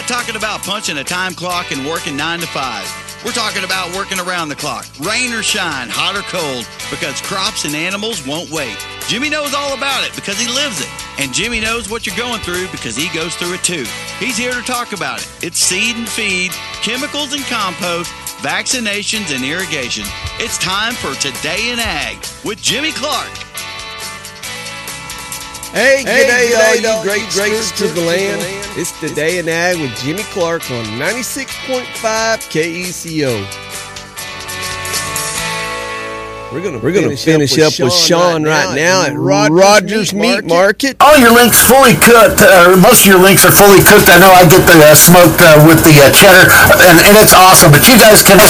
We're talking about punching a time clock and working 9 to 5. We're talking about working around the clock, rain or shine, hot or cold, because crops and animals won't wait. Jimmy knows all about it because he lives it. And Jimmy knows what you're going through because he goes through it too. He's here to talk about it. It's seed and feed, chemicals and compost, vaccinations and irrigation. It's time for Today in Ag with Jimmy Clark. Hey, g'day, all you great stewards of the land. It's Today in Ag with Jimmy Clark on 96.5 KECO. We're going to finish up with Sean right now at Rogers Meat Market. All your links fully cooked, or most of your links are fully cooked. I know I get the smoked with the cheddar, and it's awesome. But you guys can.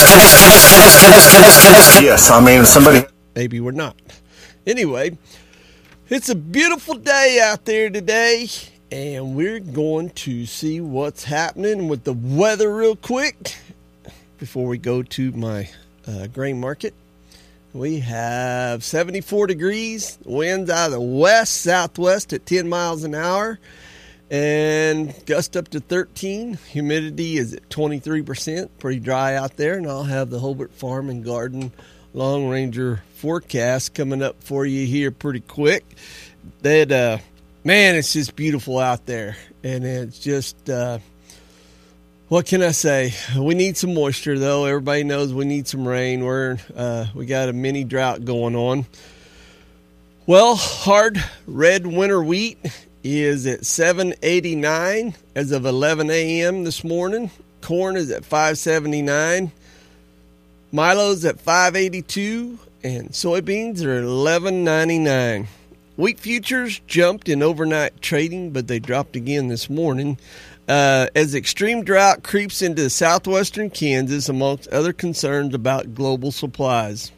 Yes, I mean somebody. Maybe we're not. Anyway, it's a beautiful day out there today, and we're going to see what's happening with the weather real quick before we go to my grain market. We have 74 degrees, winds out of the west, southwest at 10 miles an hour, and gust up to 13. Humidity is at 23%, pretty dry out there, and I'll have the Hobart Farm and Garden Long Ranger forecast coming up for you here pretty quick. Man, it's just beautiful out there, and it's just... what can I say? We need some moisture, though. Everybody knows we need some rain. We got a mini drought going on. Well, hard red winter wheat is at $7.89 as of 11 a.m. this morning. Corn is at $5.79. Milo's at $5.82, and soybeans are at $11.99. Wheat futures jumped in overnight trading, but they dropped again this morning. As extreme drought creeps into southwestern Kansas, amongst other concerns about global supplies.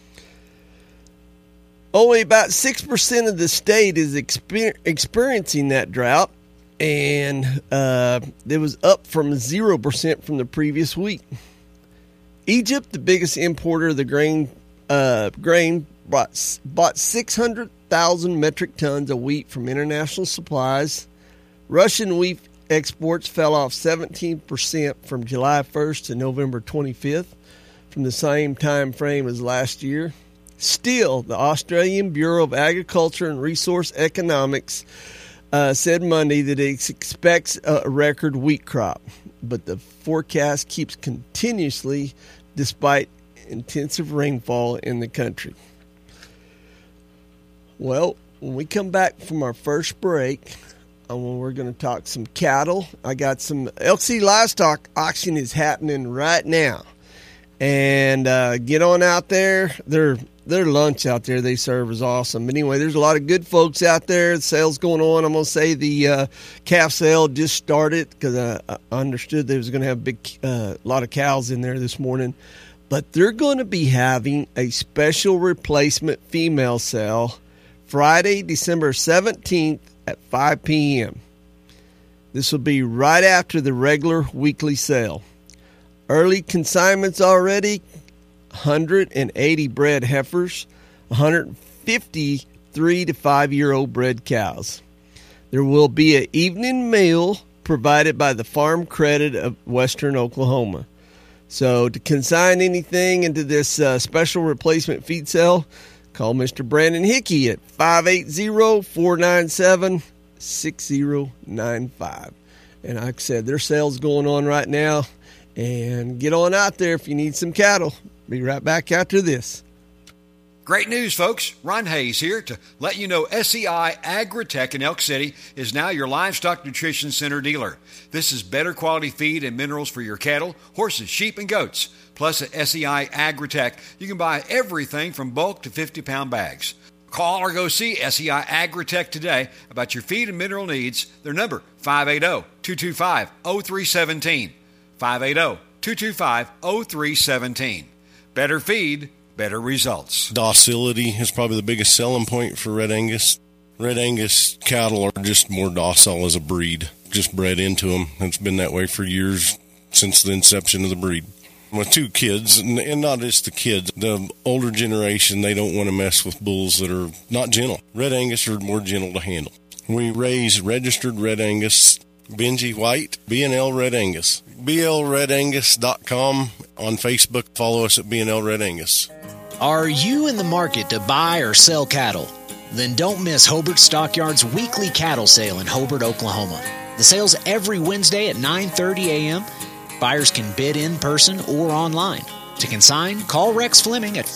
Only about 6% of the state is experiencing that drought, and it was up from 0% from the previous week. Egypt, the biggest importer of the grain, bought 600,000 metric tons of wheat from international supplies. Russian wheat exports fell off 17% from July 1st to November 25th from the same time frame as last year. Still, the Australian Bureau of Agriculture and Resource Economics said Monday that it expects a record wheat crop, but the forecast keeps continuously despite intensive rainfall in the country. Well, when we come back from our first break, we're going to talk some cattle. I got some LC Livestock auction is happening right now. And get on out there. Their lunch out there they serve is awesome. But anyway, there's a lot of good folks out there. The sale's going on. I'm going to say the calf sale just started because I understood they was going to have a lot of cows in there this morning. But they're going to be having a special replacement female sale Friday, December 17th. At 5 p.m. This will be right after the regular weekly sale. Early consignments already, 180 bred heifers, 150 3 to 5-year-old bred cows. There will be an evening meal provided by the Farm Credit of Western Oklahoma. So to consign anything into this special replacement feed sale, call Mr. Brandon Hickey at 580-497-6095. And like I said, their sale's going on right now. And get on out there if you need some cattle. Be right back after this. Great news, folks. Ron Hayes here to let you know SEI Agritech in Elk City is now your livestock nutrition center dealer. This is better quality feed and minerals for your cattle, horses, sheep, and goats. Plus, at SEI Agritech, you can buy everything from bulk to 50-pound bags. Call or go see SEI Agritech today about your feed and mineral needs. Their number, 580-225-0317. 580-225-0317. Better feed, better results. Docility is probably the biggest selling point for Red Angus. Red Angus cattle are just more docile as a breed, just bred into them. It's been that way for years since the inception of the breed. With two kids, and not just the kids, the older generation, they don't want to mess with bulls that are not gentle. Red Angus are more gentle to handle. We raise registered Red Angus Benji White, B&L Red Angus. BLRedAngus.com. On Facebook, follow us at B&L Red Angus. Are you in the market to buy or sell cattle? Then don't miss Hobart Stockyards' weekly cattle sale in Hobart, Oklahoma. The sale's every Wednesday at 9:30 a.m. Buyers can bid in person or online. To consign, call Rex Fleming at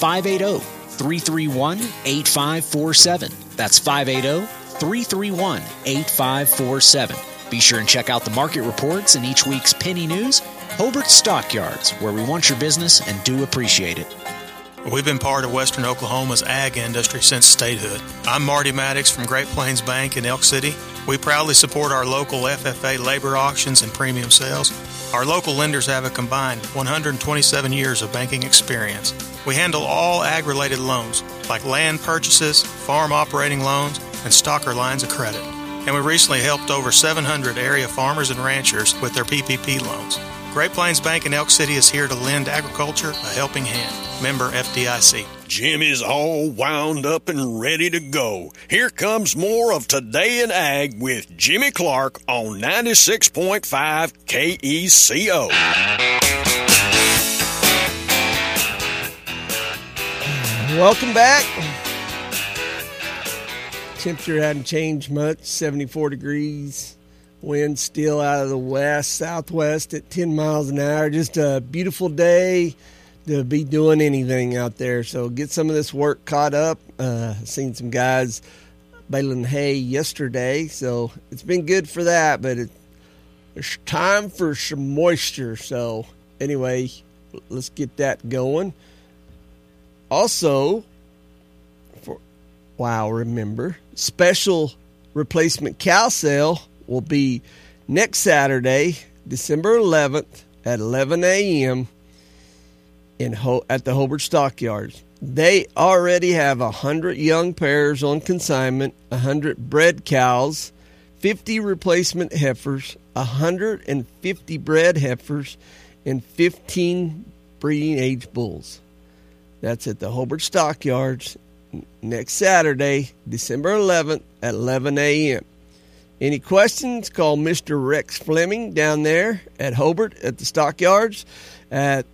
580-331-8547. That's 580-331-8547. Be sure and check out the market reports in each week's Penny News. Hobart Stockyards, where we want your business and do appreciate it. We've been part of Western Oklahoma's ag industry since statehood. I'm Marty Maddox from Great Plains Bank in Elk City. We proudly support our local FFA labor auctions and premium sales. Our local lenders have a combined 127 years of banking experience. We handle all ag-related loans, like land purchases, farm operating loans, and stocker lines of credit. And we recently helped over 700 area farmers and ranchers with their PPP loans. Great Plains Bank in Elk City is here to lend agriculture a helping hand. Member FDIC. Jimmy's all wound up and ready to go. Here comes more of Today in Ag with Jimmy Clark on 96.5 KECO. Welcome back. Temperature hadn't changed much, 74 degrees. Wind still out of the west, southwest at 10 miles an hour. Just a beautiful day to be doing anything out there. So get some of this work caught up. Seen some guys baling hay yesterday, so it's been good for that. But it's time for some moisture. So anyway, let's get that going. Also, remember, special replacement cow sale will be next Saturday, December 11th at 11 a.m. At the Hobart Stockyards. They already have 100 young pairs on consignment, 100 bred cows, 50 replacement heifers, 150 bred heifers, and 15 breeding age bulls. That's at the Hobart Stockyards next Saturday, December 11th at 11 a.m. Any questions, call Mr. Rex Fleming down there at Hobart at the Stockyards at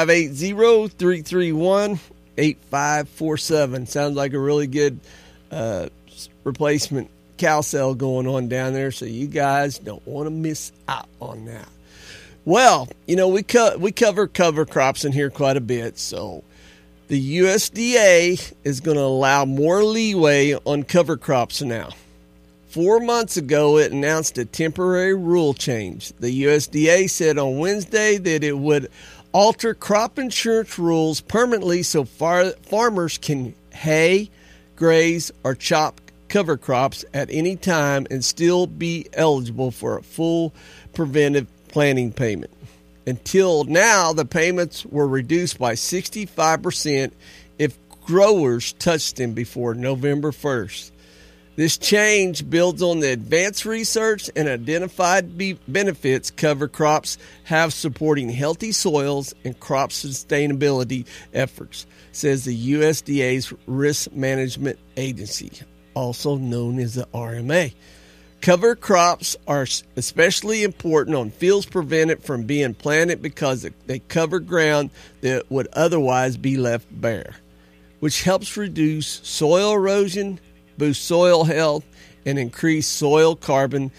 580-331-8547. Sounds like a really good replacement cow sale going on down there, so you guys don't want to miss out on that. Well, we cover cover crops in here quite a bit, so the USDA is going to allow more leeway on cover crops now. 4 months ago, it announced a temporary rule change. The USDA said on Wednesday that it would alter crop insurance rules permanently so farmers can hay, graze, or chop cover crops at any time and still be eligible for a full preventive planting payment. Until now, the payments were reduced by 65% if growers touched them before November 1st. This change builds on the advanced research and identified benefits cover crops have supporting healthy soils and crop sustainability efforts, says the USDA's Risk Management Agency, also known as the RMA. Cover crops are especially important on fields prevented from being planted because they cover ground that would otherwise be left bare, which helps reduce soil erosion, boost soil health, and increase soil carbon.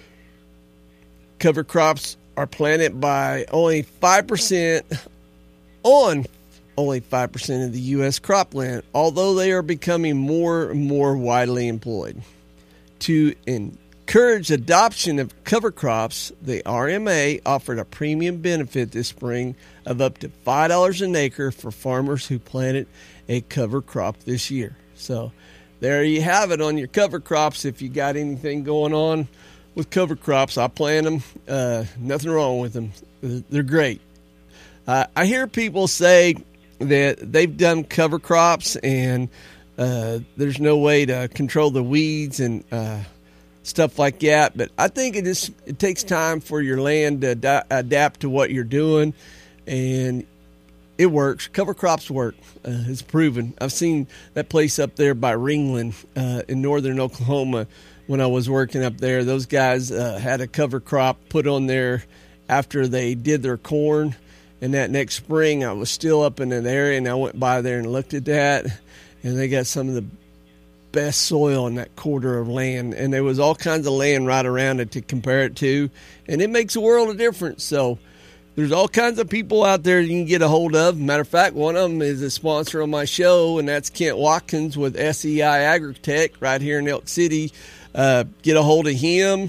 Cover crops are planted by only 5% of the U.S. cropland, although they are becoming more and more widely employed. To encourage adoption of cover crops, the RMA offered a premium benefit this spring of up to $5 an acre for farmers who planted a cover crop this year. So there you have it on your cover crops. If you got anything going on with cover crops, I plant them. Nothing wrong with them. They're great. I hear people say that they've done cover crops and there's no way to control the weeds and stuff like that. But I think it takes time for your land to adapt to what you're doing, and it works. Cover crops work. It's proven. I've seen that place up there by Ringland in northern Oklahoma when I was working up there. Those guys had a cover crop put on there after they did their corn. And that next spring, I was still up in that area, and I went by there and looked at that. And they got some of the best soil in that quarter of land. And there was all kinds of land right around it to compare it to. And it makes a world of difference. So there's all kinds of people out there you can get a hold of. Matter of fact, one of them is a sponsor on my show, and that's Kent Watkins with SEI Agritech right here in Elk City. Get a hold of him.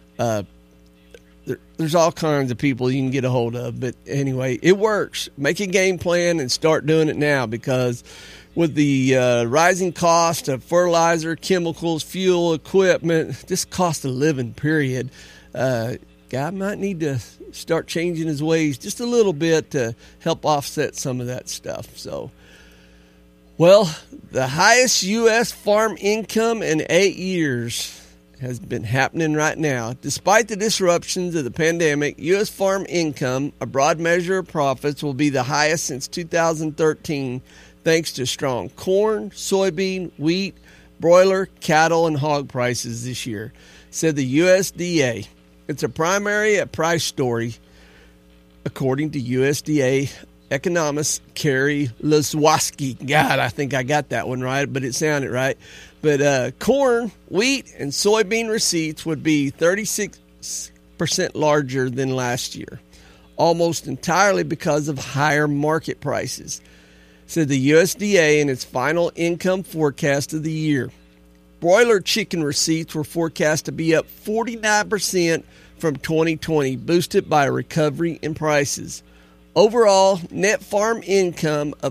There's all kinds of people you can get a hold of. But anyway, it works. Make a game plan and start doing it now, because with the rising cost of fertilizer, chemicals, fuel, equipment, just cost of living, period, guy might need to start changing his ways just a little bit to help offset some of that stuff. So, well, the highest U.S. farm income in 8 years has been happening right now. Despite the disruptions of the pandemic, U.S. farm income, a broad measure of profits, will be the highest since 2013, thanks to strong corn, soybean, wheat, broiler, cattle, and hog prices this year, said the USDA. It's a primary price story, according to USDA economist Kerry Lozwowski. God, I think I got that one right, but it sounded right. But corn, wheat, and soybean receipts would be 36% larger than last year, almost entirely because of higher market prices, said the USDA in its final income forecast of the year. Broiler chicken receipts were forecast to be up 49% from 2020, boosted by a recovery in prices. Overall, net farm income of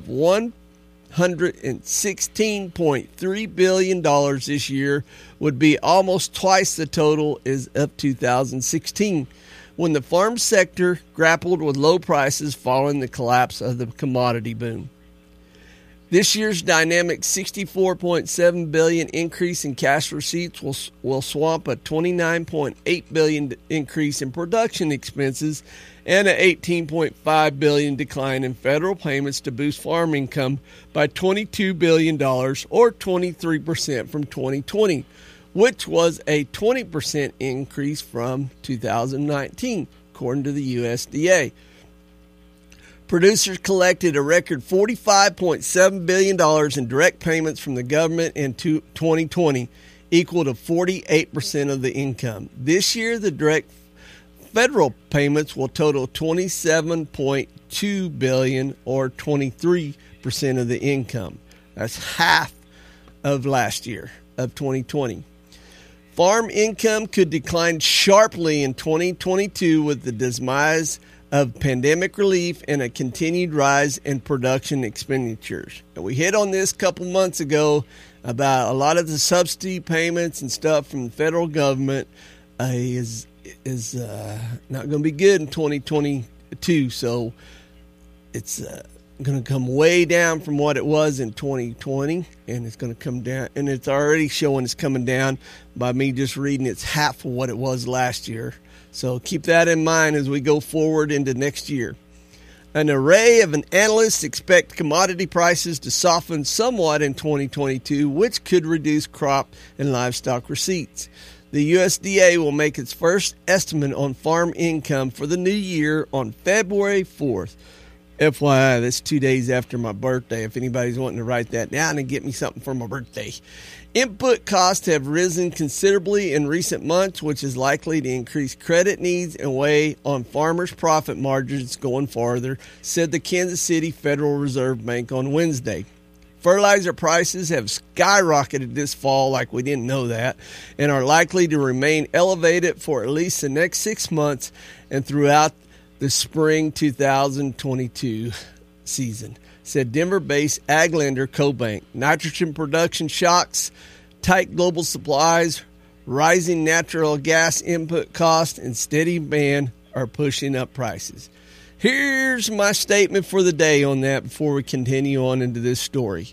$116.3 billion this year would be almost twice the total as of 2016, when the farm sector grappled with low prices following the collapse of the commodity boom. This year's dynamic $64.7 billion increase in cash receipts will swamp a $29.8 billion increase in production expenses and an $18.5 billion decline in federal payments to boost farm income by $22 billion, or 23% from 2020, which was a 20% increase from 2019, according to the USDA. Producers collected a record $45.7 billion in direct payments from the government in 2020, equal to 48% of the income. This year, the direct federal payments will total $27.2 billion, or 23% of the income. That's half of last year, of 2020. Farm income could decline sharply in 2022 with the demise of pandemic relief and a continued rise in production expenditures. And we hit on this a couple months ago about a lot of the subsidy payments and stuff from the federal government is not going to be good in 2022. So it's going to come way down from what it was in 2020, and it's going to come down, and it's already showing it's coming down by me just reading it's half of what it was last year. So keep that in mind as we go forward into next year. An array of analysts expect commodity prices to soften somewhat in 2022, which could reduce crop and livestock receipts. The USDA will make its first estimate on farm income for the new year on February 4th. FYI, that's 2 days after my birthday, if anybody's wanting to write that down and get me something for my birthday. Input costs have risen considerably in recent months, which is likely to increase credit needs and weigh on farmers' profit margins going farther, said the Kansas City Federal Reserve Bank on Wednesday. Fertilizer prices have skyrocketed this fall like we didn't know that, and are likely to remain elevated for at least the next 6 months and throughout the spring 2022 season, said Denver-based ag lender CoBank. Nitrogen production shocks, tight global supplies, rising natural gas input costs, and steady demand are pushing up prices. Here's my statement for the day on that before we continue on into this story.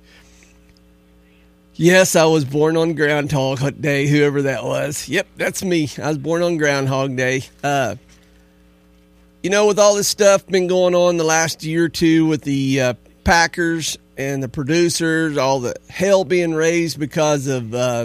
Yes, I was born on Groundhog Day, whoever that was. Yep, that's me. I was born on Groundhog Day. With all this stuff been going on the last year or two with the packers and the producers, all the hell being raised because of the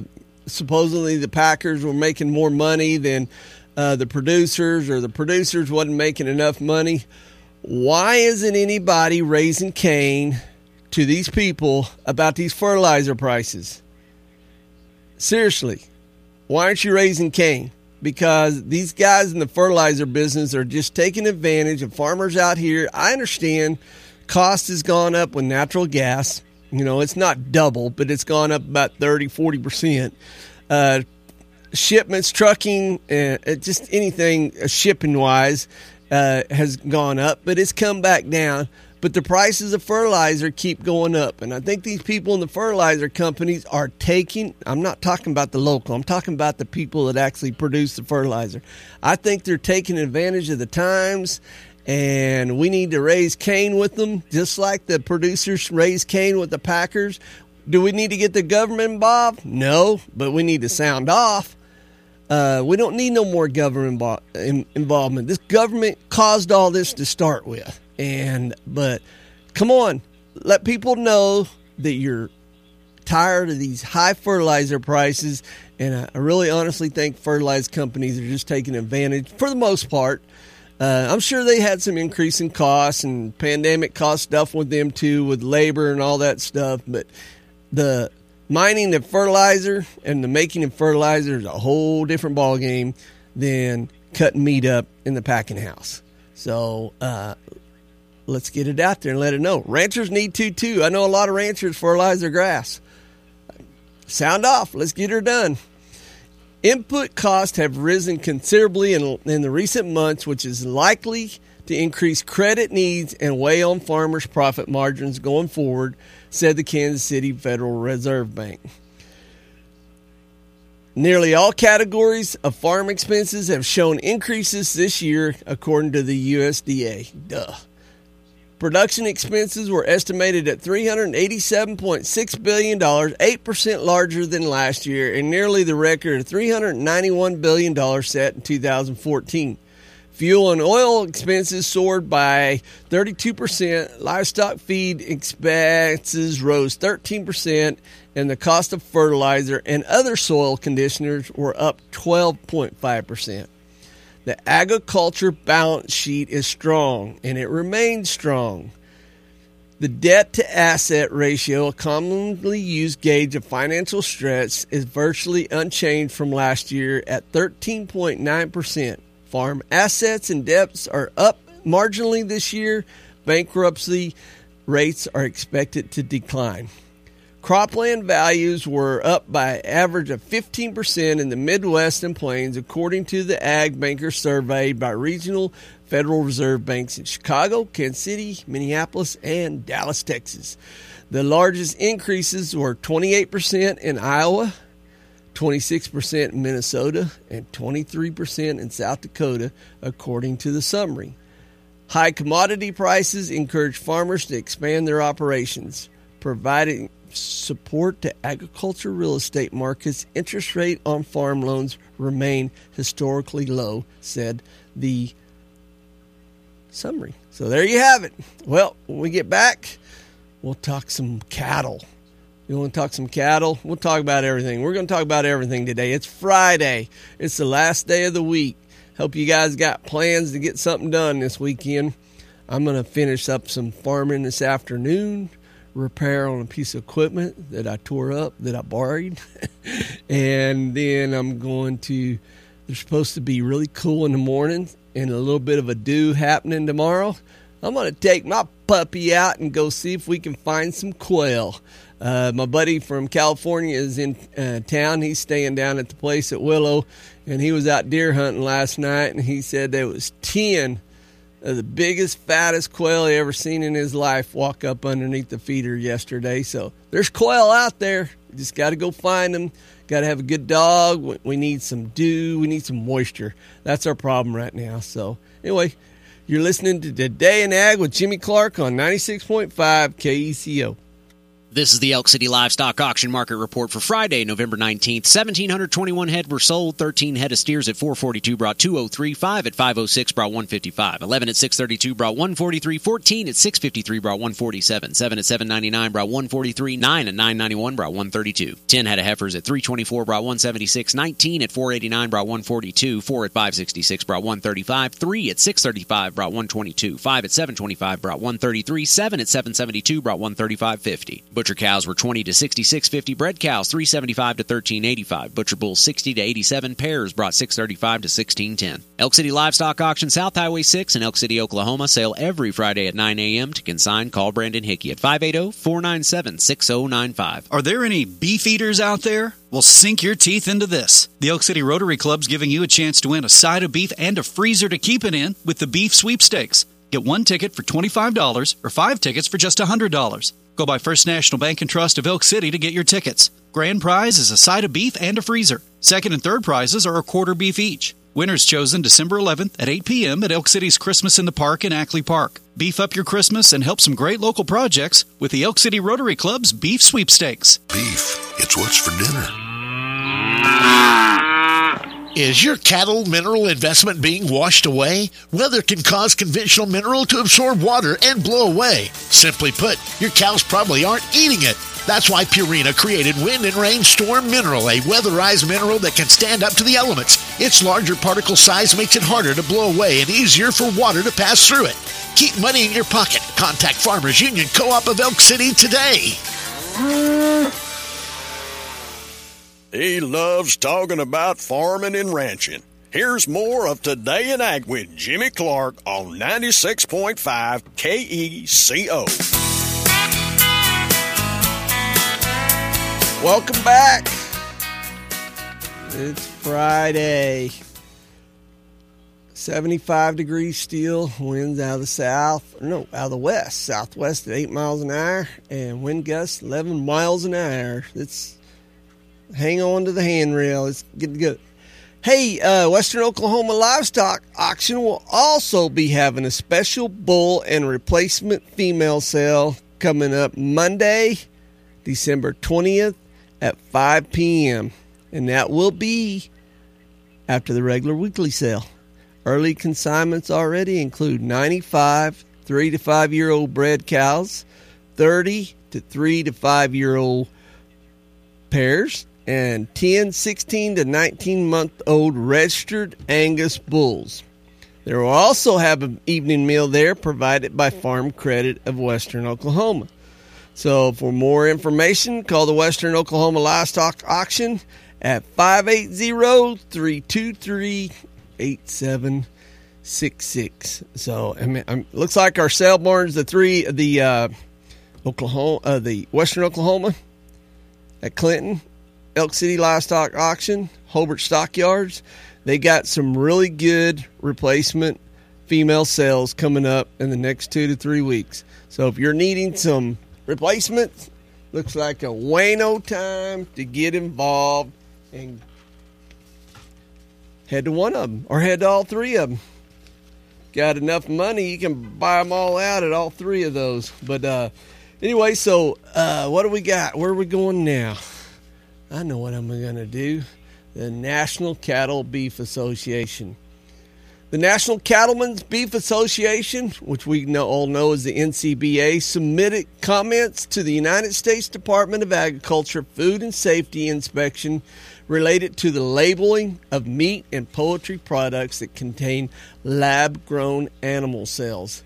supposedly the Packers were making more money than the producers, or the producers wasn't making enough money. Why isn't anybody raising Cain to these people about these fertilizer prices? Seriously, why aren't you raising Cain? Because these guys in the fertilizer business are just taking advantage of farmers out here. I understand cost has gone up with natural gas. You know, it's not double, but it's gone up about 30-40%. Shipments, trucking, just anything shipping-wise has gone up, but it's come back down. But the prices of fertilizer keep going up. And I think these people in the fertilizer companies are taking, I'm not talking about the local, I'm talking about the people that actually produce the fertilizer. I think they're taking advantage of the times, and we need to raise Cain with them, just like the producers raise Cain with the Packers. Do we need to get the government involved? No, but we need to sound off. We don't need no more government involvement. This government caused all this to start with. But come on, let people know that you're tired of these high fertilizer prices. And I really honestly think fertilizer companies are just taking advantage for the most part. I'm sure they had some increase in costs, and pandemic cost stuff with them too, with labor and all that stuff. But the mining of fertilizer and the making of fertilizer is a whole different ballgame than cutting meat up in the packing house. So let's get it out there and let it know. Ranchers need to too. I know a lot of ranchers fertilize their grass. Sound off. Let's get her done. Input costs have risen considerably in the recent months, which is likely to increase credit needs and weigh on farmers' profit margins going forward, said the Kansas City Federal Reserve Bank. Nearly all categories of farm expenses have shown increases this year, according to the USDA. Production expenses were estimated at $387.6 billion, 8% larger than last year, and nearly the record of $391 billion set in 2014. Fuel and oil expenses soared by 32%, livestock feed expenses rose 13%, and the cost of fertilizer and other soil conditioners were up 12.5%. The agriculture balance sheet is strong, and it remains strong. The debt-to-asset ratio, a commonly used gauge of financial stress, is virtually unchanged from last year at 13.9%. Farm assets and debts are up marginally this year. Bankruptcy rates are expected to decline. Cropland values were up by an average of 15% in the Midwest and Plains, according to the Ag Banker surveyed by regional Federal Reserve banks in Chicago, Kansas City, Minneapolis, and Dallas, Texas. The largest increases were 28% in Iowa, 26% in Minnesota, and 23% in South Dakota, according to the summary. High commodity prices encourage farmers to expand their operations, providing support to agriculture real estate markets. Interest rate on farm loans remain historically low, said the summary. So there you have it. Well, when we get back, we'll talk some cattle. You want to talk some cattle? We'll talk about everything. We're going to talk about everything today. It's Friday. It's the last day of the week. Hope you guys got plans to get something done this weekend. I'm going to finish up some farming this afternoon, repair on a piece of equipment that I tore up, that I borrowed. And then I'm going to, they're supposed to be really cool in the morning and a little bit of a dew happening tomorrow. I'm going to take my puppy out and go see if we can find some quail. My buddy from California is in town. He's staying down at the place at Willow, and he was out deer hunting last night, and he said there was 10 of the biggest, fattest quail he ever seen in his life walk up underneath the feeder yesterday. So there's quail out there. You just got to go find them. Got to have a good dog. We need some dew. We need some moisture. That's our problem right now. So anyway, you're listening to Today in Ag with Jimmy Clark on 96.5 KECO. This is the Elk City Livestock Auction Market Report for Friday, November 19th. 1,721 head were sold. 13 head of steers at $442 brought $203. 5 at $506 brought $155. 11 at $632 brought $143. 14 at $653 brought $147. 7 at $799 brought $143. 9 at $991 brought $132. 10 head of heifers at $324 brought $176. 19 at $489 brought $142. 4 at $566 brought $135. 3 at $635 brought $122. 5 at $725 brought $133. 7 at $772 brought $135.50. Butcher cows were $20 to $66.50. Bred cows $375 to $13.85. Butcher bulls $60 to $87. Pairs brought $635 to $16.10. Elk City Livestock Auction, South Highway 6 in Elk City, Oklahoma. Sale every Friday at 9 a.m. To consign, call Brandon Hickey at 580-497-6095. Are there any beef eaters out there? Well, sink your teeth into this. The Elk City Rotary Club's giving you a chance to win a side of beef and a freezer to keep it in with the Beef Sweepstakes. Get 1 ticket for $25 or 5 tickets for just $100. Go by First National Bank and Trust of Elk City to get your tickets. Grand prize is a side of beef and a freezer. Second and third prizes are a quarter beef each. Winners chosen December 11th at 8 p.m. at Elk City's Christmas in the Park in Ackley Park. Beef up your Christmas and help some great local projects with the Elk City Rotary Club's Beef Sweepstakes. Beef, it's what's for dinner. Is your cattle mineral investment being washed away? Weather can cause conventional mineral to absorb water and blow away. Simply put, your cows probably aren't eating it. That's why Purina created Wind and Rain Storm Mineral, a weatherized mineral that can stand up to the elements. Its larger particle size makes it harder to blow away and easier for water to pass through it. Keep money in your pocket. Contact Farmers Union Co-op of Elk City today. He loves talking about farming and ranching. Here's more of Today in Ag with Jimmy Clark on 96.5 KECO. Welcome back. It's Friday. 75 degrees still. Winds out of the west. Southwest at 8 miles an hour. And wind gusts 11 miles an hour. Hang on to the handrail. It's good to go. Hey, Western Oklahoma Livestock Auction will also be having a special bull and replacement female sale coming up Monday, December 20th at 5 p.m. And that will be after the regular weekly sale. Early consignments already include 95 3 to 5 year old bred cows, 30 to 3 to 5 year old pairs, and 10, 16 to 19-month-old registered Angus bulls. There will also have an evening meal there provided by Farm Credit of Western Oklahoma. So for more information, call the Western Oklahoma Livestock Auction at 580-323-8766. So looks like our sale barns, the Western Oklahoma at Clinton, Elk City Livestock Auction, Hobart Stockyards, they got some really good replacement female sales coming up in the next 2 to 3 weeks. So if you're needing some replacements, looks like a wayno time to get involved and head to one of them or head to all three of them. Got enough money, you can buy them all out at all three of those. But anyway, so what do we got? Where are we going now? I know what I'm going to do. The National Cattle Beef Association. The National Cattlemen's Beef Association, which we all know as the NCBA, submitted comments to the United States Department of Agriculture Food and Safety Inspection related to the labeling of meat and poultry products that contain lab-grown animal cells.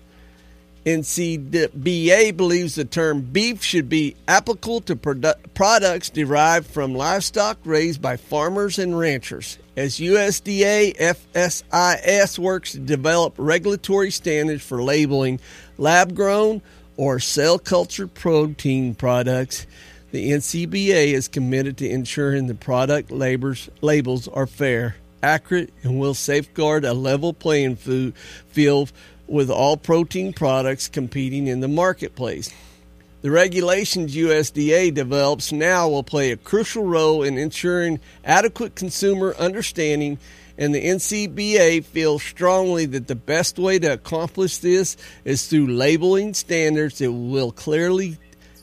NCBA believes the term beef should be applicable to products derived from livestock raised by farmers and ranchers, as USDA FSIS works to develop regulatory standards for labeling lab-grown or cell-cultured protein products. The NCBA is committed to ensuring the product labels are fair, accurate, and will safeguard a level playing field with all protein products competing in the marketplace. The regulations USDA develops now will play a crucial role in ensuring adequate consumer understanding, and the NCBA feels strongly that the best way to accomplish this is through labeling standards that will clearly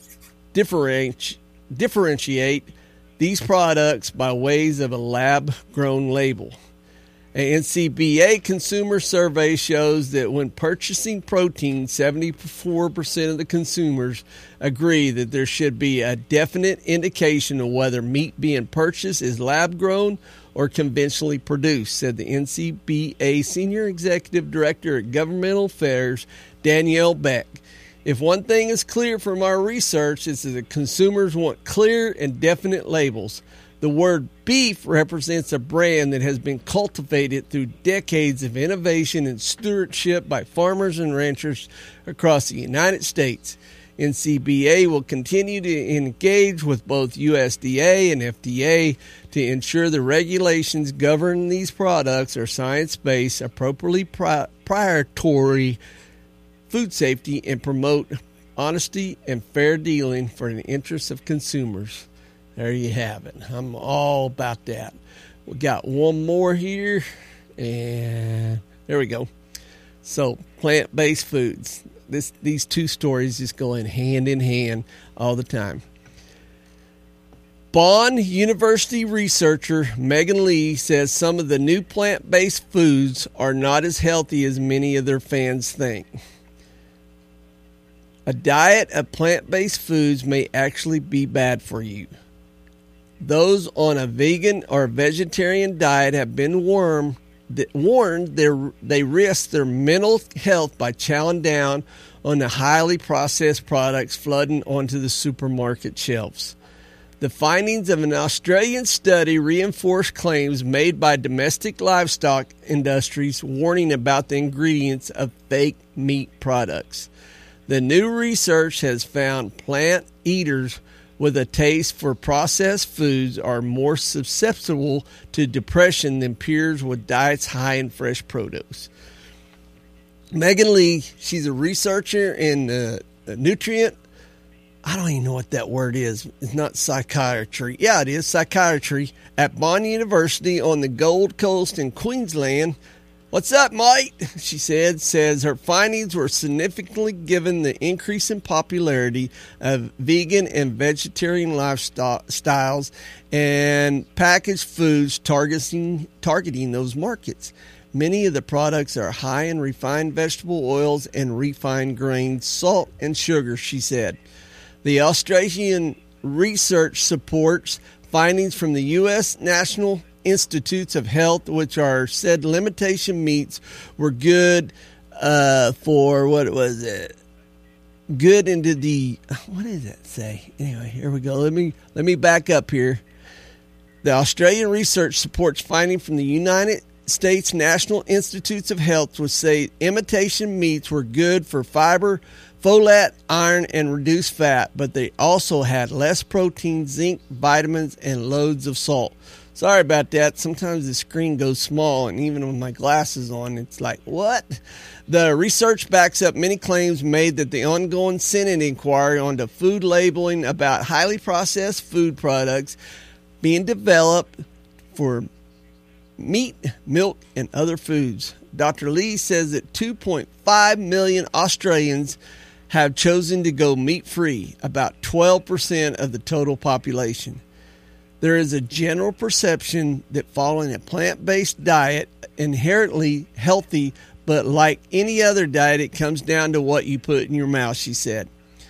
differentiate these products by ways of a lab-grown label. An NCBA consumer survey shows that when purchasing protein, 74% of the consumers agree that there should be a definite indication of whether meat being purchased is lab-grown or conventionally produced, said the NCBA Senior Executive Director at Governmental Affairs, Danielle Beck. If one thing is clear from our research, it's that consumers want clear and definite labels. The word beef represents a brand that has been cultivated through decades of innovation and stewardship by farmers and ranchers across the United States. NCBA will continue to engage with both USDA and FDA to ensure the regulations governing these products are science-based, appropriately prioritize food safety, and promote honesty and fair dealing for the interests of consumers. There you have it. I'm all about that. We got one more here, and there we go. So, plant-based foods. These two stories just going hand in hand all the time. Bond University researcher Megan Lee says some of the new plant-based foods are not as healthy as many of their fans think. A diet of plant-based foods may actually be bad for you. Those on a vegan or vegetarian diet have been warned they risk their mental health by chowing down on the highly processed products flooding onto the supermarket shelves. The findings of an Australian study reinforce claims made by domestic livestock industries warning about the ingredients of fake meat products. The new research has found plant eaters with a taste for processed foods are more susceptible to depression than peers with diets high in fresh produce. Megan Lee, she's a researcher in nutrient. I don't even know what that word is. It's not psychiatry. Yeah, it is psychiatry at Bond University on the Gold Coast in Queensland. What's up, mate? She says her findings were significantly given the increase in popularity of vegan and vegetarian lifestyles and packaged foods targeting those markets. Many of the products are high in refined vegetable oils and refined grains, salt, and sugar, she said. The Australian research supports findings from the U.S. National Institutes of Health, which are said limitation meats were good for, what was it? Good into the, what does that say? Anyway, here we go. Let me back up here. The Australian research supports findings from the United States National Institutes of Health, which say imitation meats were good for fiber, folate, iron, and reduced fat, but they also had less protein, zinc, vitamins, and loads of salt. Sorry about that. Sometimes the screen goes small, and even with my glasses on, it's like, what? The research backs up many claims made that the ongoing Senate inquiry onto food labeling about highly processed food products being developed for meat, milk, and other foods. Dr. Lee says that 2.5 million Australians have chosen to go meat-free, about 12% of the total population. There is a general perception that following a plant-based diet inherently healthy, but like any other diet, it comes down to what you put in your mouth, she said.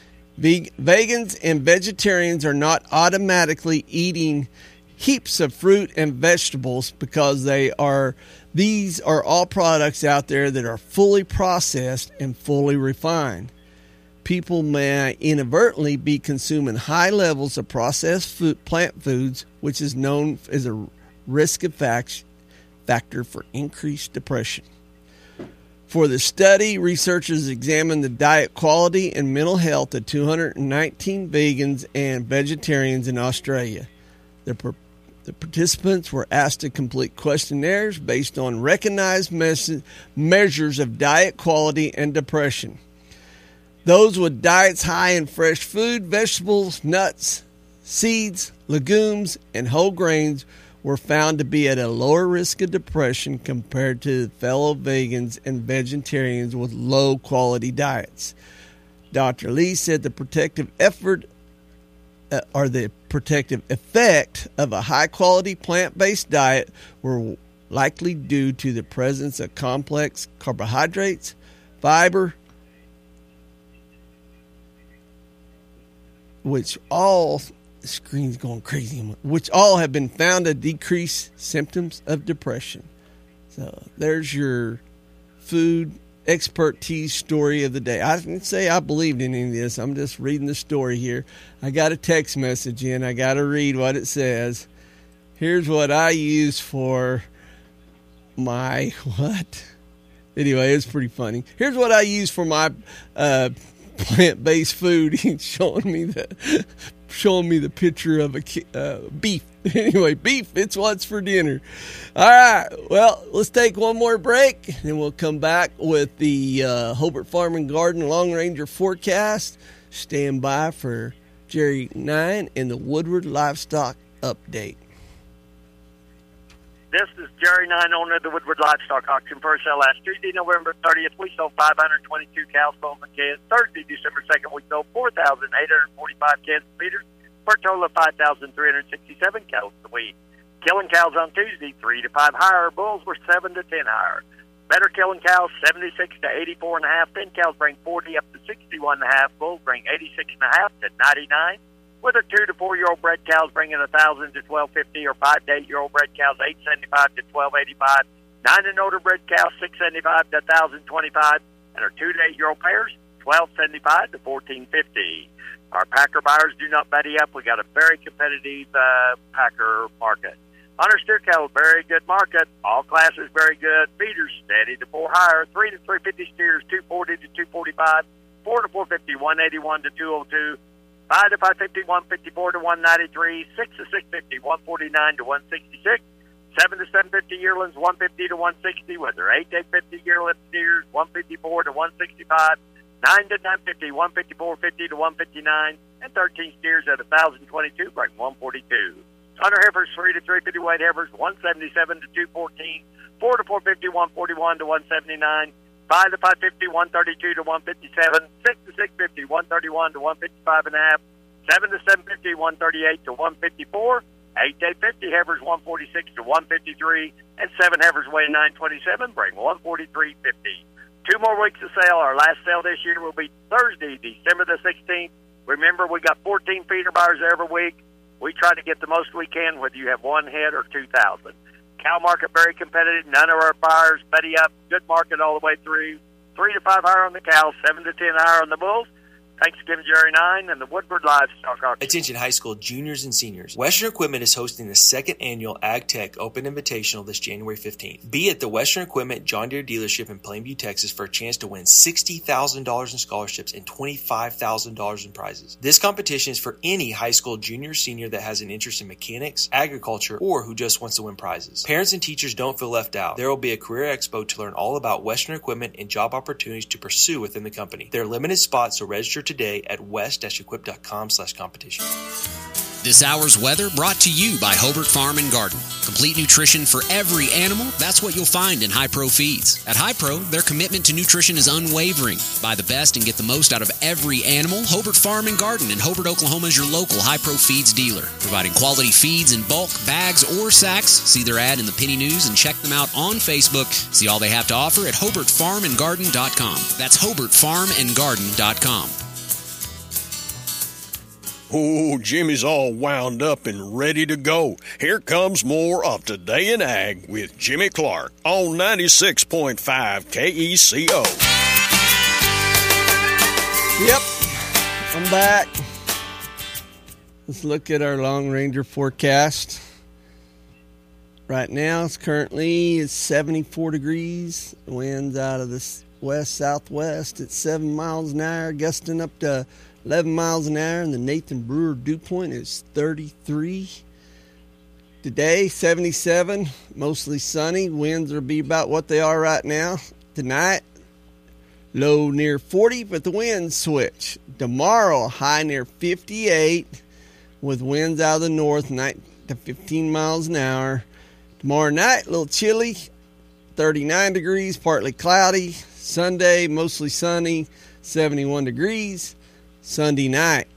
Vegans and vegetarians are not automatically eating heaps of fruit and vegetables because these are all products out there that are fully processed and fully refined. People may inadvertently be consuming high levels of processed plant foods, which is known as a risk factor for increased depression. For the study, researchers examined the diet quality and mental health of 219 vegans and vegetarians in Australia. The participants were asked to complete questionnaires based on recognized measures of diet quality and depression. Those with diets high in fresh food, vegetables, nuts, seeds, legumes, and whole grains were found to be at a lower risk of depression compared to fellow vegans and vegetarians with low-quality diets. Dr. Lee said the protective effort effect of a high-quality plant-based diet were likely due to the presence of complex carbohydrates, fiber, which all have been found to decrease symptoms of depression. So there's your food expertise story of the day. I didn't say I believed in any of this. I'm just reading the story here. I got a text message in. I got to read what it says. Here's what I use for my what? Anyway, it's pretty funny. Here's what I use for my plant-based food. He's showing me the picture of a beef. Anyway, beef, it's what's for dinner. All right, well, let's take one more break, and we'll come back with the Hobart Farm and Garden Long Ranger forecast. Stand by for Jerry 9 and the Woodward Livestock Update. This is Jerry 9, owner of the Woodward Livestock Auction. For sale last Tuesday, November 30th, we sold 522 cows, bulls, and calves. Thursday, December 2nd, we sold 4,845 calves and feeders for a total of 5,367 cows a week. Killing cows on Tuesday, 3 to 5 higher. Bulls were 7 to 10 higher. Better killing cows, 76 to 84.5. Thin cows bring 40 up to 61.5. Bulls bring 86.5 to 99. With a 2 to 4 year old bred cows bringing 1,000 to 1,250, or 5 to 8 year old bred cows 875 to 1,285, 9 and older bred cows 675 to 1,025, and our 2 to 8 year old pairs 1,275 to 1,450. Our packer buyers do not buddy up. We got a very competitive packer market. Hunter steer cattle, very good market. All classes very good. Feeders steady to 4 higher. 3 to 350 steers 240 to 245, 4 to 450 181 to 202. 5 to 550, 154 to 193, 6 to 650, 149 to 166, 7 to 750 yearlings, 150 to 160, with their 8 to 850 yearling steers, 154 to 165, 9 to 950, 154.50 to 159, and 13 steers at 1,022, bring 142. Hunter heifers, 3 to 350 weight heifers, 177 to 214, 4 to 450, 141 to 179, 5 to 550, 132 to 157, 6 to 650, 131 to 155 and a half, 7 to 750, 138 to 154, 8 to 850 heifers, 146 to 153, and 7 heifers weighing 927, bring 143.50. 2 more weeks of sale. Our last sale this year will be Thursday, December the 16th. Remember, we got 14 feeder buyers every week. We try to get the most we can, whether you have 1 head or 2,000. Cow market very competitive. None of our buyers buddy up. Good market all the way through. 3 to 5 higher on the cows, 7 to 10 higher on the bulls. Thanks again, Jerry 9 and the Woodward Livestock Auction. Attention high school juniors and seniors. Western Equipment is hosting the 2nd annual Ag Tech Open Invitational this January 15th. Be at the Western Equipment John Deere dealership in Plainview, Texas for a chance to win $60,000 in scholarships and $25,000 in prizes. This competition is for any high school junior or senior that has an interest in mechanics, agriculture, or who just wants to win prizes. Parents and teachers don't feel left out. There will be a career expo to learn all about Western Equipment and job opportunities to pursue within the company. There are limited spots, so register today at west-equip.com/competition. This hour's weather brought to you by Hobart Farm and Garden. Complete nutrition for every animal, that's what you'll find in High Pro Feeds. At High Pro, their commitment to nutrition is unwavering. Buy the best and get the most out of every animal. Hobart Farm and Garden in Hobart, Oklahoma is your local High Pro Feeds dealer. Providing quality feeds in bulk, bags, or sacks. See their ad in the Penny News and check them out on Facebook. See all they have to offer at HobartFarmandGarden.com. That's HobartFarmandGarden.com. Oh, Jimmy's all wound up and ready to go. Here comes more of Today in Ag with Jimmy Clark on 96.5 KECO. Yep, I'm back. Let's look at our Long Ranger forecast. Right now, it's currently 74 degrees. The wind's out of the west-southwest at 7 miles an hour, gusting up to 11 miles an hour, and the Nathan Brewer dew point is 33. Today, 77, mostly sunny. Winds will be about what they are right now. Tonight, low near 40, but the winds switch. Tomorrow, high near 58, with winds out of the north, 9 to 15 miles an hour. Tomorrow night, a little chilly, 39 degrees, partly cloudy. Sunday, mostly sunny, 71 degrees. Sunday night,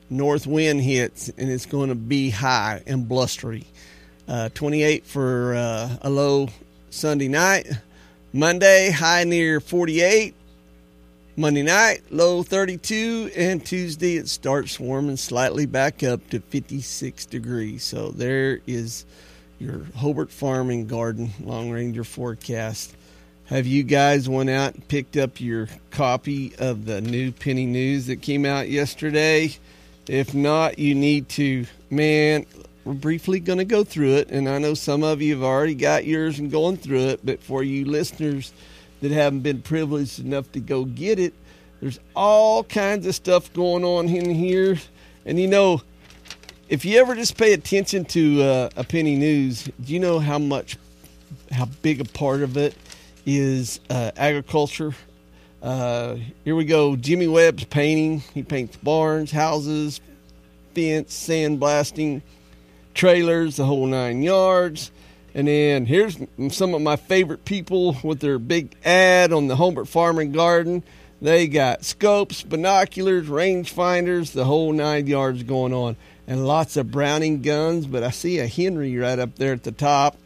north wind hits, and it's going to be high and blustery. 28 for a low Sunday night. Monday, high near 48. Monday night, low 32. And Tuesday, it starts warming slightly back up to 56 degrees. So there is your Hobart Farm and Garden Long Ranger forecast. Have you guys went out and picked up your copy of the new Penny News that came out yesterday? If not, you need to. Man, we're briefly going to go through it, and I know some of you have already got yours and going through it, but for you listeners that haven't been privileged enough to go get it, there's all kinds of stuff going on in here. And you know, if you ever just pay attention to a Penny News, do you know how big a part of it is agriculture? Here we go. Jimmy Webb's painting. He paints barns, houses, fence, sandblasting, trailers, the whole 9 yards. And then here's some of my favorite people with their big ad on the Hobart Farm and Garden. They got scopes, binoculars, range finders, the whole 9 yards going on. And lots of Browning guns, but I see a Henry right up there at the top.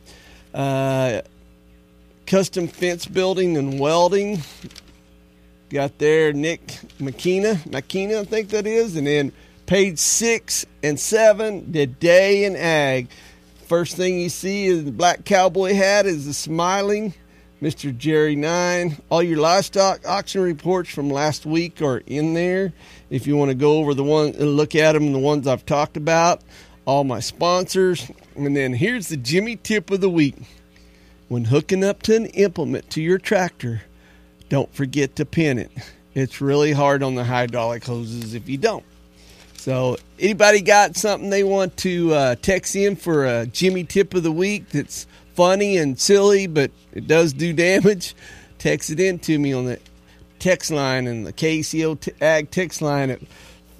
Custom fence building and welding. Got there Nick McKenna, I think that is. And then page 6 and 7, the day in ag. First thing you see is the black cowboy hat is the smiling Mr. Jerry 9. All your livestock auction reports from last week are in there. If you want to go over the one and look at them, the ones I've talked about, all my sponsors. And then here's the Jimmy tip of the week. When hooking up to an implement to your tractor, don't forget to pin it. It's really hard on the hydraulic hoses if you don't. So anybody got something they want to text in for a Jimmy tip of the week that's funny and silly, but it does do damage, text it in to me on the text line and the KCO Ag text line at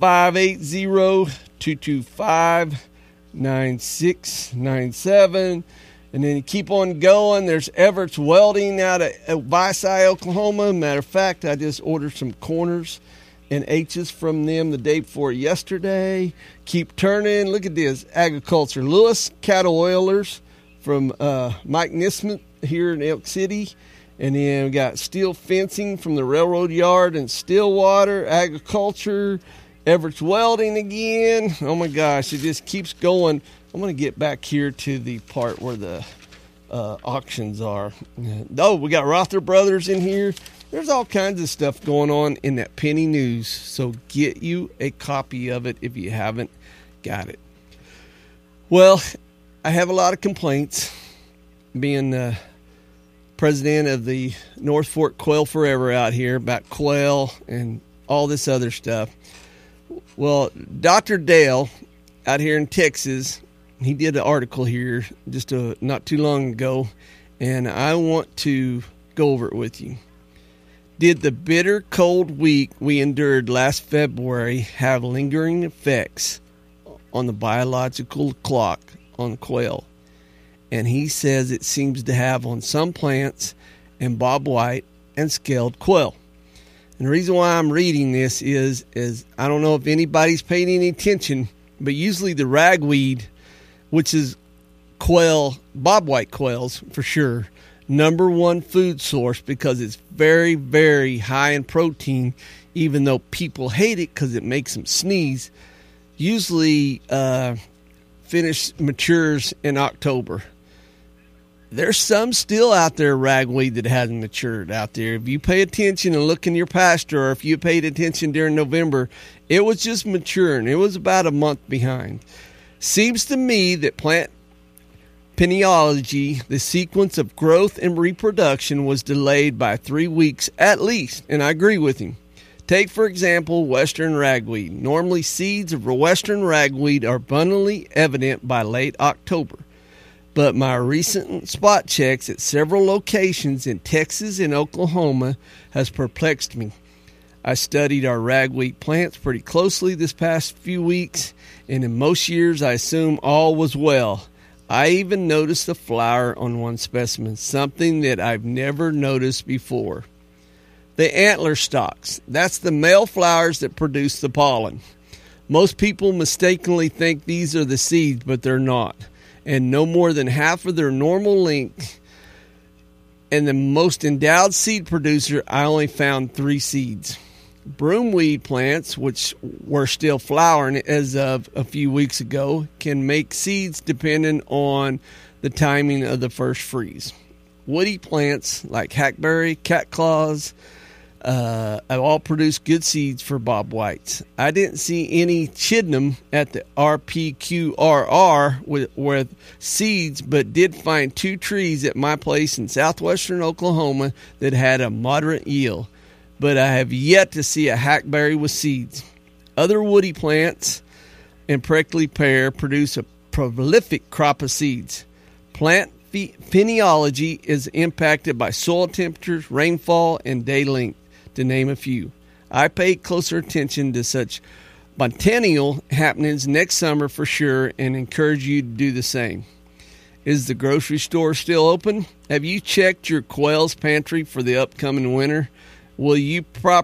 580-225-9697. And then you keep on going. There's Everett's Welding out at Visay, Oklahoma. Matter of fact, I just ordered some corners and H's from them the day before yesterday. Keep turning. Look at this. Agriculture. Lewis Cattle Oilers from Mike Nisman here in Elk City. And then we got steel fencing from the railroad yard in Stillwater. Agriculture. Everett's Welding again. Oh my gosh, it just keeps going. I'm going to get back here to the part where the auctions are. Oh, we got Rother Brothers in here. There's all kinds of stuff going on in that Penny News. So get you a copy of it if you haven't got it. Well, I have a lot of complaints being president of the North Fork Quail Forever out here about quail and all this other stuff. Well, Dr. Dale out here in Texas, he did an article here just not too long ago, and I want to go over it with you. Did the bitter cold week we endured last February have lingering effects on the biological clock on quail? And he says it seems to have on some plants and bobwhite and scaled quail. And the reason why I'm reading this is I don't know if anybody's paying any attention, but usually the ragweed, which is quail, bobwhite quails for sure, number one food source because it's very, very high in protein, even though people hate it because it makes them sneeze. Usually matures in October. There's some still out there, ragweed, that hasn't matured out there. If you pay attention and look in your pasture, or if you paid attention during November, it was just maturing. It was about a month behind. Seems to me that plant pineology, the sequence of growth and reproduction, was delayed by 3 weeks at least, and I agree with him. Take, for example, western ragweed. Normally, seeds of western ragweed are abundantly evident by late October. But my recent spot checks at several locations in Texas and Oklahoma has perplexed me. I studied our ragweed plants pretty closely this past few weeks, and in most years I assume all was well. I even noticed a flower on one specimen, something that I've never noticed before. The antler stalks, that's the male flowers that produce the pollen. Most people mistakenly think these are the seeds, but they're not. And no more than half of their normal length. And the most endowed seed producer, I only found 3 seeds. Broomweed plants, which were still flowering as of a few weeks ago, can make seeds depending on the timing of the first freeze. Woody plants like hackberry, catclaws, have all produced good seeds for Bob Whites. I didn't see any Chidnam at the RPQRR with seeds, but did find 2 trees at my place in southwestern Oklahoma that had a moderate yield. But I have yet to see a hackberry with seeds. Other woody plants and prickly pear produce a prolific crop of seeds. Plant phenology is impacted by soil temperatures, rainfall, and day length, to name a few. I pay closer attention to such botanical happenings next summer for sure and encourage you to do the same. Is the grocery store still open? Have you checked your quail's pantry for the upcoming winter? Will your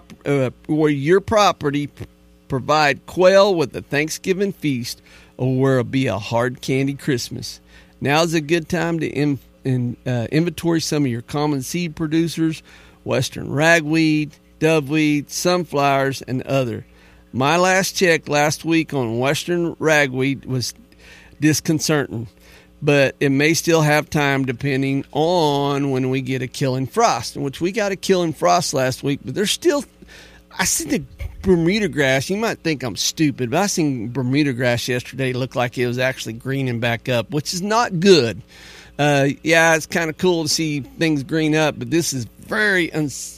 property provide quail with a Thanksgiving feast, or will it be a hard candy Christmas? Now is a good time to inventory some of your common seed producers: western ragweed, doveweed, sunflowers, and other. My last check last week on western ragweed was disconcerting, but it may still have time depending on when we get a killing frost, in which we got a killing frost last week, but there's still, I see the Bermuda grass. You might think I'm stupid, but I seen Bermuda grass yesterday look like it was actually greening back up, which is not good. Yeah, it's kind of cool to see things green up, but this is very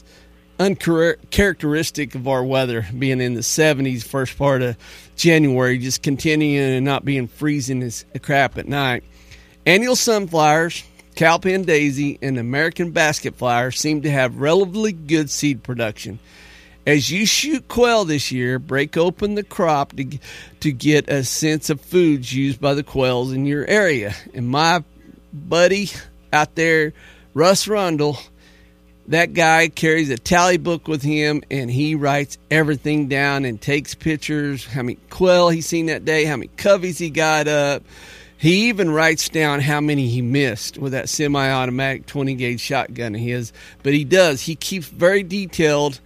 uncharacteristic of our weather, being in the 70s first part of January, just continuing and not being freezing as crap at night. Annual sunflowers, cowpen daisy, and American basket flower seem to have relatively good seed production. As you shoot quail this year, break open the crop to get a sense of foods used by the quails in your area. And my buddy out there, Russ Rundle, that guy carries a tally book with him, and he writes everything down and takes pictures, how many quail he's seen that day, how many coveys he got up. He even writes down how many he missed with that semi-automatic 20-gauge shotgun of his. But he does. He keeps very detailed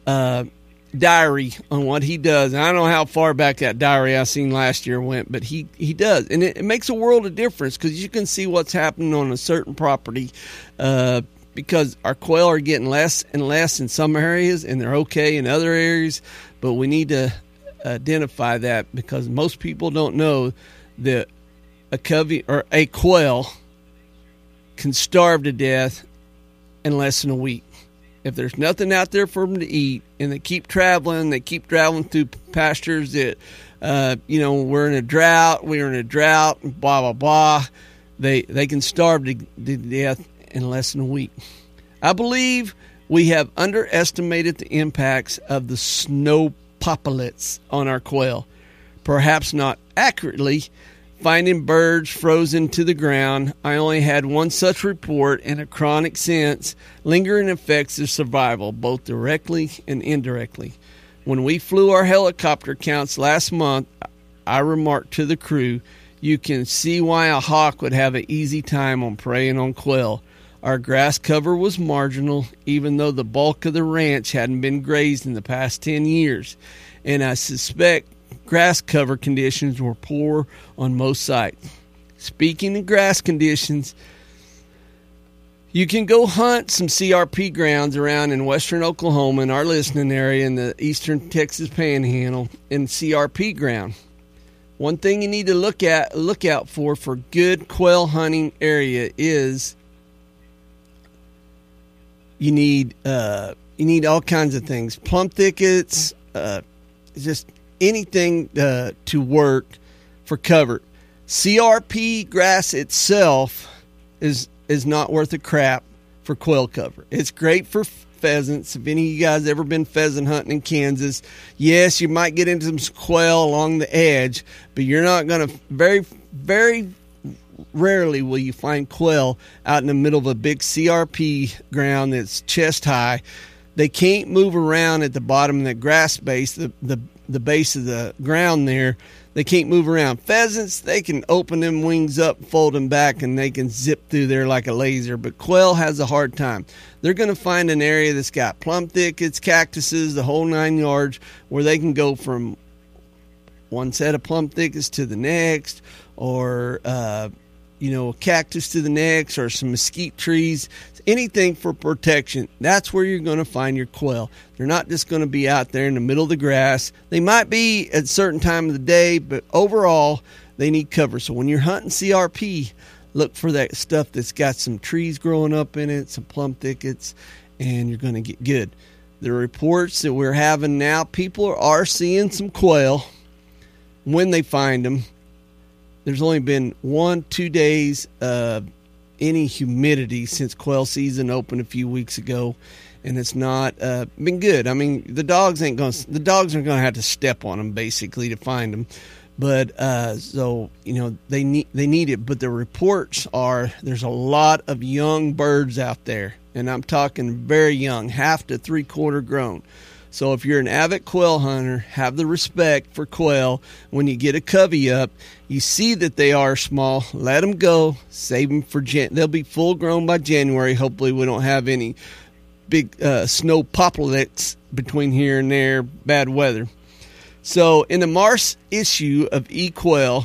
diary on what he does. And I don't know how far back that diary I seen last year went, but he does. And it makes a world of difference because you can see what's happening on a certain property because our quail are getting less and less in some areas, and they're okay in other areas. But we need to identify that because most people don't know that a covey or a quail can starve to death in less than a week. If there's nothing out there for them to eat, and they keep traveling through pastures that, we're in a drought, blah, blah, blah, they can starve to death in less than a week. I believe we have underestimated the impacts of the snowpocalypse on our quail. Perhaps not accurately. Finding birds frozen to the ground, I only had one such report, and a chronic sense lingering affects their survival, both directly and indirectly. When we flew our helicopter counts last month, I remarked to the crew, you can see why a hawk would have an easy time on preying on quail. Our grass cover was marginal, even though the bulk of the ranch hadn't been grazed in the past 10 years, and I suspect grass cover conditions were poor on most sites. Speaking of grass conditions, you can go hunt some CRP grounds around in western Oklahoma in our listening area in the eastern Texas Panhandle in CRP ground. One thing you need to look out for good quail hunting area is you need all kinds of things, plum thickets, just anything to work for cover. CRP grass itself is not worth a crap for quail cover. It's great for pheasants. If any of you guys ever been pheasant hunting in Kansas, yes, you might get into some quail along the edge, but you're not going to, very, very rarely will you find quail out in the middle of a big CRP ground that's chest high. They can't move around at the bottom of the grass base. The the base of the ground there. They can't move around. Pheasants, they can open them wings up, fold them back, and they can zip through there like a laser. But quail has a hard time. They're going to find an area that's got plum thickets, cactuses, the whole 9 yards, where they can go from one set of plum thickets to the next, or a cactus to the next, or some mesquite trees, anything for protection. That's where you're going to find your quail. They're not just going to be out there in the middle of the grass. They might be at a certain time of the day, but overall, they need cover. So when you're hunting CRP, look for that stuff that's got some trees growing up in it, some plum thickets, and you're going to get good. The reports that we're having now, people are seeing some quail when they find them. There's only been 1-2 days of any humidity since quail season opened a few weeks ago, and it's not been good. I mean, the dogs aren't going to have to step on them basically to find them, but they need it. But the reports are there's a lot of young birds out there, and I'm talking very young, 1/2 to 3/4 grown. So if you're an avid quail hunter, have the respect for quail. When you get a covey up, you see that they are small, let them go, save them for they'll be full grown by January. Hopefully we don't have any big snow poplets between here and there, bad weather. So in the March issue of eQuail,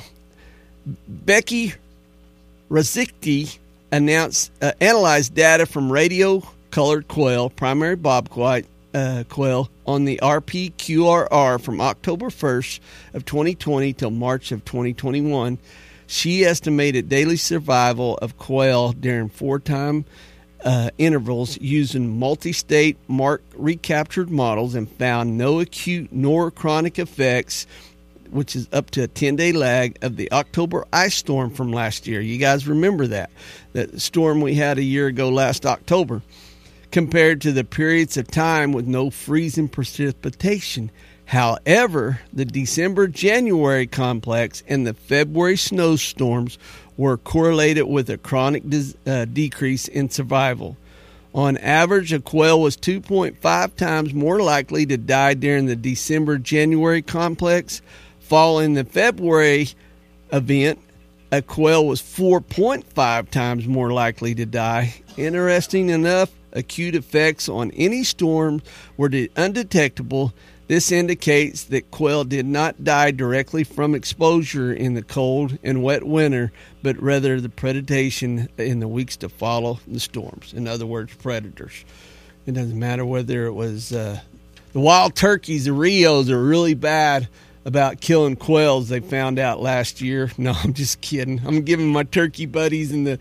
Becky Razicki analyzed data from radio-colored quail, primary bobwhite quail, on the RPQRR from October 1st of 2020 till March of 2021. She estimated daily survival of quail during 4-time intervals using multi-state recaptured models and found no acute nor chronic effects, which is up to a 10-day lag of the October ice storm from last year. You guys remember that storm we had a year ago last October, compared to the periods of time with no freezing precipitation. However, the December-January complex and the February snowstorms were correlated with a chronic decrease in survival. On average, a quail was 2.5 times more likely to die during the December-January complex. Following the February event, a quail was 4.5 times more likely to die. Interesting enough, acute effects on any storm were undetectable. This indicates that quail did not die directly from exposure in the cold and wet winter, but rather the predation in the weeks to follow the storms. In other words, predators. It doesn't matter whether it was the wild turkeys, the Rios are really bad about killing quails, they found out last year. No, I'm just kidding. I'm giving my turkey buddies and the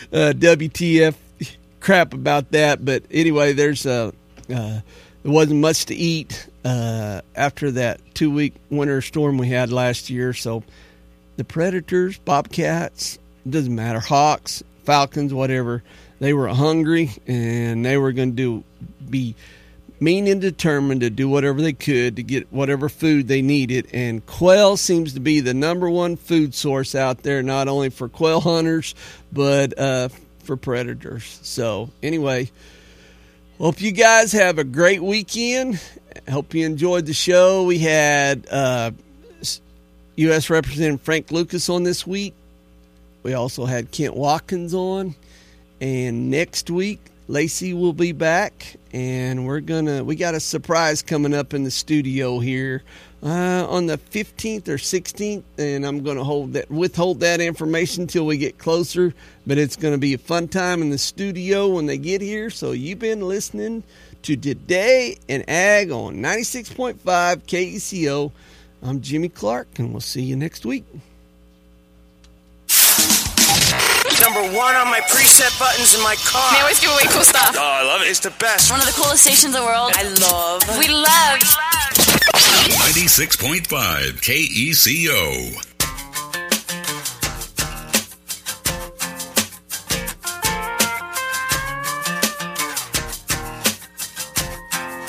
WTF crap about that. But anyway, there wasn't much to eat after that 2-week winter storm we had last year. So the predators, bobcats, doesn't matter, hawks, falcons, whatever, they were hungry and they were going to be mean and determined to do whatever they could to get whatever food they needed. And quail seems to be the number one food source out there, not only for quail hunters, but for predators. So anyway, hope you guys have a great weekend. Hope you enjoyed the show. We had U.S. Representative Frank Lucas on this week. We also had Kent Watkins on, and next week Lacey will be back, and we got a surprise coming up in the studio here on the 15th or 16th, and I'm going to withhold that information until we get closer, but it's going to be a fun time in the studio when they get here. So you've been listening to Today in Ag on 96.5 KECO. I'm Jimmy Clark, and we'll see you next week. Number 1 on my preset buttons in my car. They always give away cool stuff. Oh, I love it. It's the best. One of the coolest stations in the world. We love 96.5 KECO.